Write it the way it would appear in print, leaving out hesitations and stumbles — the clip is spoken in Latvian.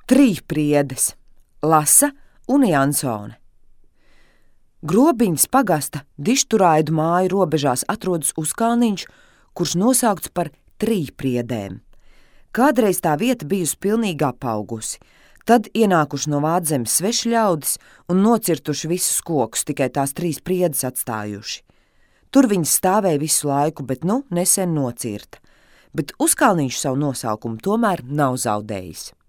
Trīpriedes, Lasa un Jansone. Grobiņas pagasta Dišturaidu māju robežās atrodas uzkalniņš, kurš nosaukts par Trīpriedēm. Kādreiz tā vieta bijusi pilnīgi apaugusi, tad ienākuši no Vātzemes sveši ļaudis un nocirtuši visus kokus, tikai tās 3 priedes atstājuši. Tur viņas stāvēja visu laiku, bet nesen nocirta, bet uzkalniņš savu nosaukumu tomēr nav zaudējis.